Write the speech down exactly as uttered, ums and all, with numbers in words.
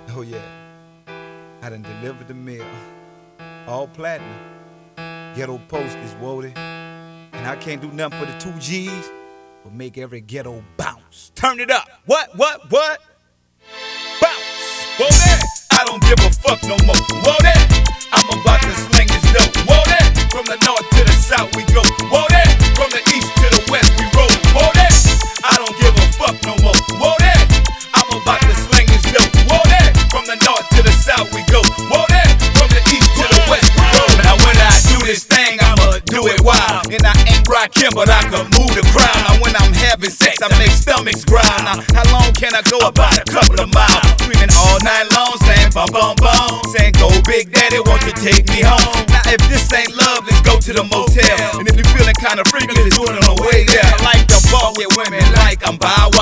Oh yeah, I done delivered the mail. All platinum, ghetto postage, Wody. And I can't do nothing for the two G's, but make every ghetto bounce. Turn it up. What, what, what? Bounce. Wody. I don't give a fuck no more. Wody. I'm about to sling this dope. Wody. From the north to the south we go. Wody. From the east to the west we roll. Wody. I don't give a fuck no more. Wody. I'm about to sling this dope. Wody. From the north to the south we go. Wody. From the east to the west we roll. Now when I do this thing, I'ma do it wild. And I ain't rockin', but I can move the crowd. Now when I'm having sex, I make stomachs growl. Now how long can I go? About a couple of miles. Screaming all night long, saying bum bum bum. Saying go big daddy, won't you take me home? Now if this ain't love, let's go to the motel. And if you feeling kinda freaky, let's do it on the way there. I like to ball with women like I'm Bow